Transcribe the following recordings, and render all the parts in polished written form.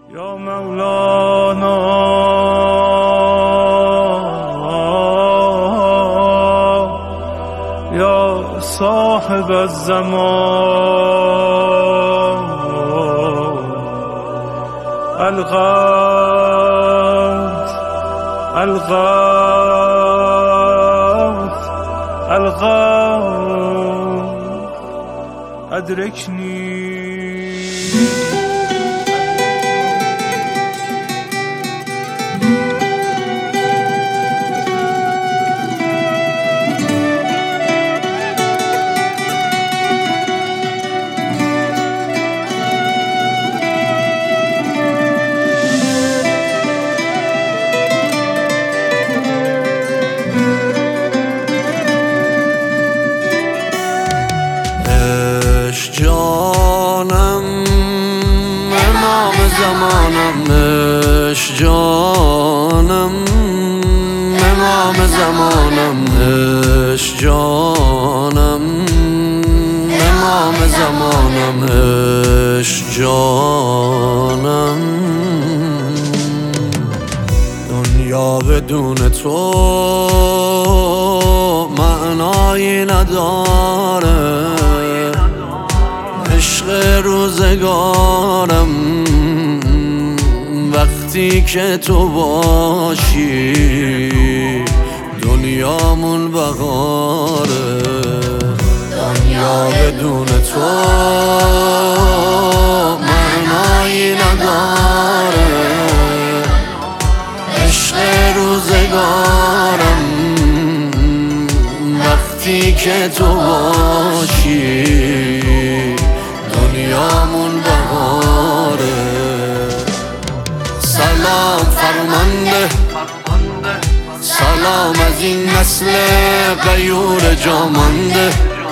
یا مولانا یا صاحب الزمان الغوث الغوث الغوث ادرکنی. جانم امام زمانم، عشق جانم امام زمانم، عشق جانم امام زمانم، عشق جانم. دنیا بدون تو معنایی نداره، عشق روزگارم وقتی که تو باشی دنیامون بهاره. دنیا بدون تو معنایی نداره، عشق روزگارم وقتی که تو باشی دنیامون بهاره. سلام فرمانده، سلام از این نسل غیور جامانده،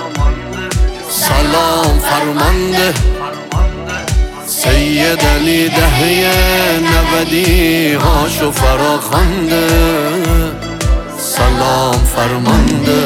سلام فرمانده سید علی دهه 90 هاشو فراخوانده، سلام فرمانده.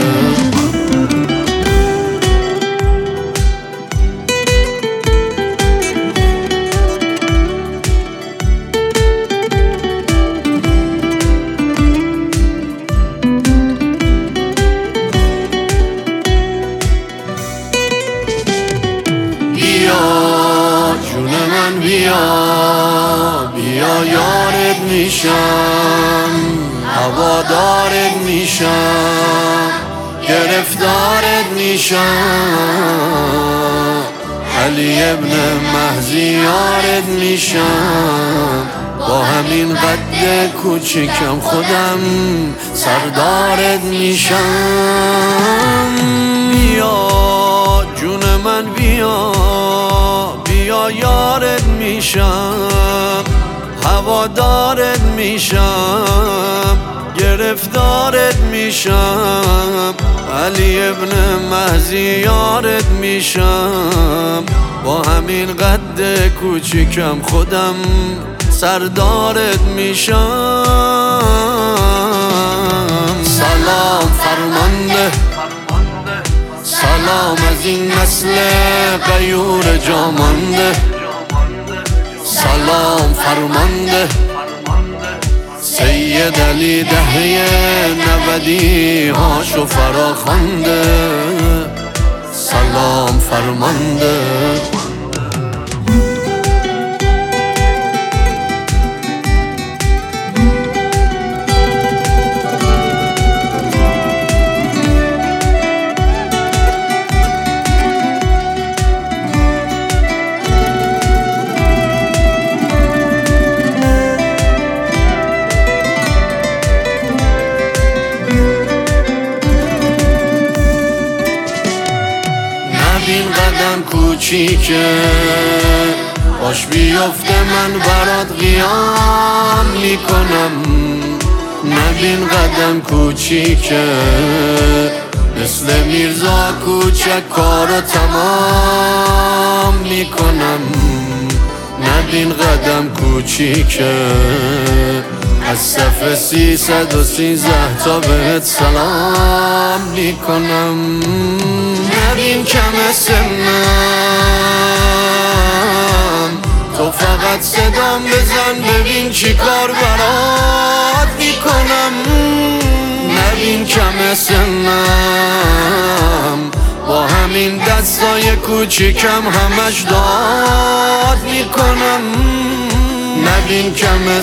بیا یارت میشم، هوادارت میشم، گرفتارت میشم، علی ابن مهدی یارت میشم، با همین قد کوچیکم خودم سردارت میشم. بیا جون من بیا، بیا یارت میشم، هوادارت میشم، گرفتارت میشم، علی ابن مهدی یارت میشم، با همین قد کوچیکم خودم سردارت میشم. سلام فرمانده، سلام از این نسل غیور جامانده، سلام فرمانده سید علی دهه 90 هاشو فراخوانده، سلام فرمانده. این قدم کوچیکه باش بیفته من برات قیام میکنم، نبین قدم کوچیکه مثل میرزا کوچک کارو تمام میکنم، نبین قدم کوچیکه از صف 313 تا بهت سلام میکنم. نبین کم سنم تو فقط فقط صدام بزن ببین چی کار برات میکنم. نبین کم سنم با همین دستای کوچیکم همش داد میکنم. نبین کم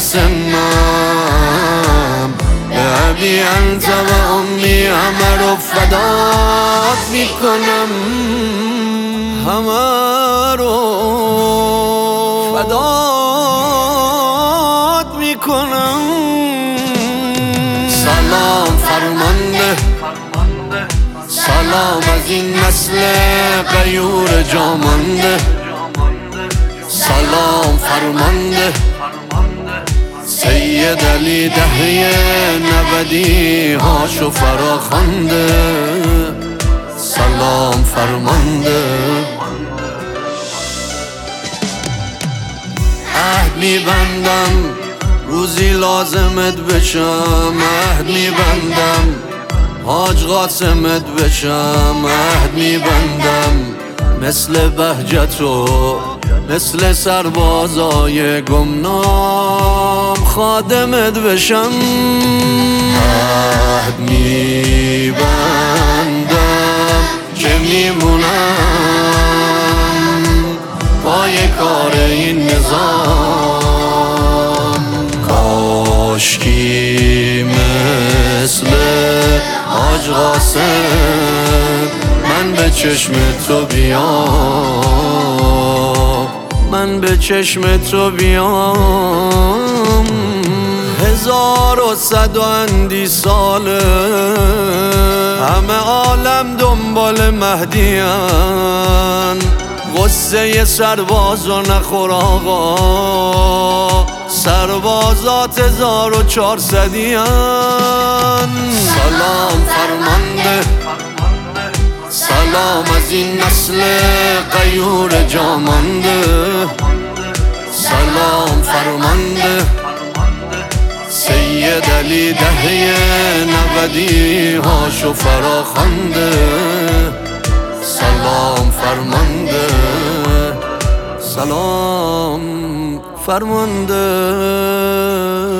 سنم به ابی انت و امی همه رو فدات میکنم. همه رو فدات میکنم. سلام فرمانده، سلام از این نسل غیور جامانده. سلام فرمانده سید علی دهه 90 هاشو فراخوانده. سلام فرمانده. عهد میبندم روزی لازمت بشم، عهد میبندم حاج قاسمت بشم، عهد میبندم مثل بهجت و مثل سربازای گمنام خادمت بشم. عهد میبندم که میمونم پای کار این نظام. کاشکی مثل حاج قاسم من به چشم تو بیام، من به چشم تو بیام. 1100 اندی ساله همه عالم دنبال مهدیان. غصه سرباز و نخور آقا، سربازات 1400 سلام فرمانده، سلام از این نسل غیور جامانده. سلام فرمانده سید علی دهه 90 هاشو فراخوانده. سلام فرمانده، سلام فرمانده.